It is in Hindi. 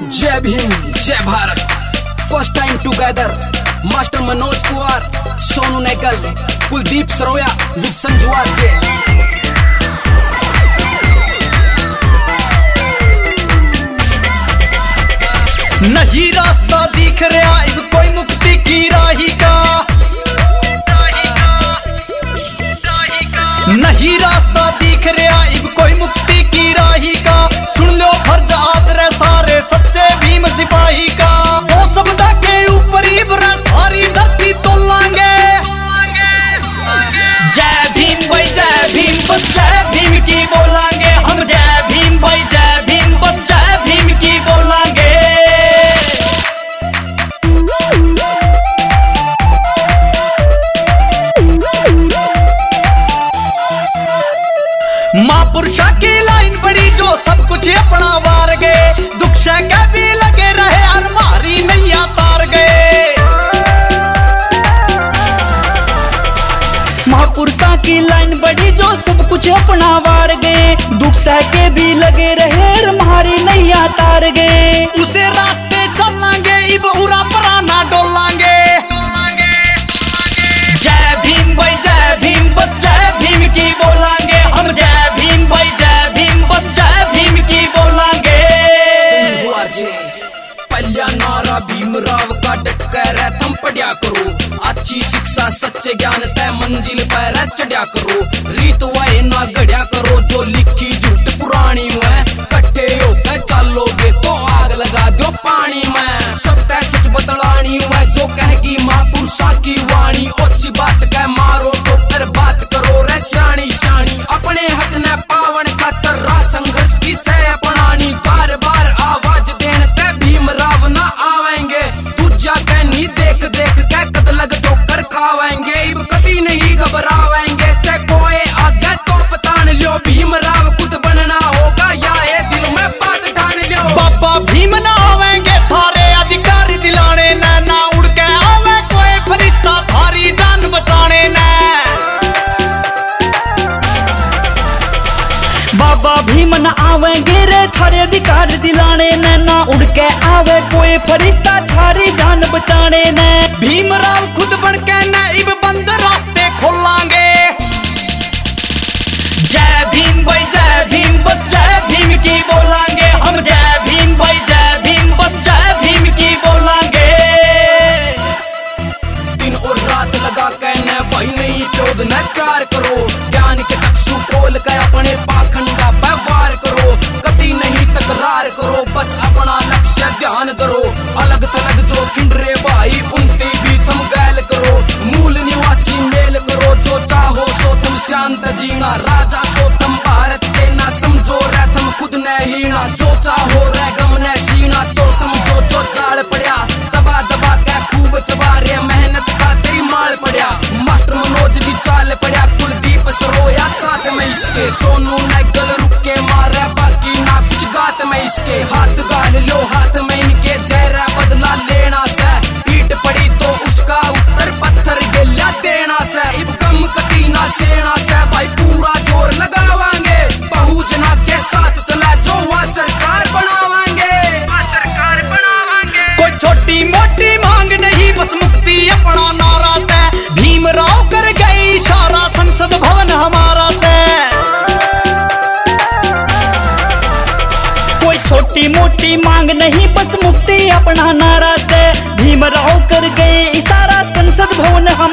जय भीम जय Bharat. First time together master Manoj Kumar, Sonu Nekal, Kuldeep Saroya with Sanju RJ. नहीं रास्ता दिख रहा इब कोई मुक्ति की राही का, नहीं रास्ता दिख रहा इब कोई मुक्ति की राही का। सुन लो फर्ज आदरे सारे सच्चे भीम सिपाही का। वो सब के ऊपर इब्रा सारी धरती तोलांगे। जय भीम भाई जय भीम, बस जय भीम की बोलांगे हम। जय भीम भाई जय भीम, बस जय भीम की बोलांगे। महापुरुषा की लाइन बड़ी जो सब कुछ अपना वार गए। दुख से भी लगे रहे हमारी नैया तार गए। महापुरुषा की लाइन बड़ी जो सब कुछ अपना वार गए। दुख सह भी लगे रहे हमारी नैया तार गए। उसे रास्ते चलांगे इब उरा पराना डोलांगे। जय भीम भाई जय भीम, बस जय भीम की बोलांगे हम। जय भीम भाई जय भीम, बस जय भीम की बोलांगे। संजू आरजे पहला नारा भीमराव का डटकर तुम पढ़िया करो। अच्छी शिक्षा सच्चे ज्ञान तय मंजिल पर चढ़िया करो। रीत वाए ना गढ़िया करो, जो लिखी झूठ पुरानी है। कट्ठे होकर चलोगे तो आग लगा दो पानी में। सब तय सच बतलानी है, जो कहेगी महापुरुषा की वाणी। अच्छी बात कह मारो तो कर बात करो रे शानी शानी। अपने हक न पावन खातर रा संघर्ष की सह अपनानी। बार बार आवाज देने ते भीमराव ना आवेंगे। दूजा कहनी देख देख के कद लग ठोकर खावेंगे। इब कभी नहीं घबरावेंगे, चाहे कोई आगे तो पतान लियो। भीमराव खुद बनना होगा या ये दिल में बात ठान लियो। बाबा भीम ना आवेंगे थारे अधिकारी दिलाने न। ना उड़ के आवे कोई फरिश्ता थारी जान बचाने न। बाबा भीम न आवेंगे रे थारे अधिकार दिलाने न। ना उड़ के आवे कोई फरिश्ता थारी जान बचाने न। भीमराव खुद बन के न इब बंद रास्ते खोलांगे। जय भीम भाई जय भीम, बस जय भीम की बोलांगे हम। जय भीम भाई जय भीम, बस जय भीम की बोलांगे। दिन और रात लगा कहने भाई नहीं क्रोध न कार करो। ज्ञान के चक्षु खोल कर अपने पाखंडा पर वार करो। कभी नहीं तकरार करो, बस अपना लक्ष्य ध्यान करो। अलग थलग जो खिंडरे भाई उनकी भी तुम गैल करो। मूल निवासी मेल करो, जो चाहो सो तुम शांत जीना। राजा सो तुम भारत के ना समझो रे तुम खुद न हीना। जो चाहो रे गम न सीना, तो समझो जो जाड़ पड़ा दबा दबा के खूब चबारे। मेहनत का तेरी माल पड़ा, मास्टर मनोज भी चाल पड़ा। कुलदीप सरोया साथ में इसके, सोनू नेकल रुक के मारे बाकी ना कुछ गात में इसके। हाथ गाल लो हाथ में इनके, जहरा बदला लेना से। ईट पड़ी तो उसका उत्तर पत्थर गिला देना से। इब कम कती ना सेना से भाई पूरा जोर लगावांगे। बहुजना के साथ चला जो वहाँ सरकार बनावांगे। सरकार बनावांगे। कोई छोटी मोटी मांग नहीं, बस मुक्ति अपना नारा से। भीमराव कर गए इशारा, संसद भवन हमारा से। कोई छोटी मोटी मांग नहीं, बस मुक्ति अपना नारा से। भीमराव कर गए इशारा, संसद भवन हम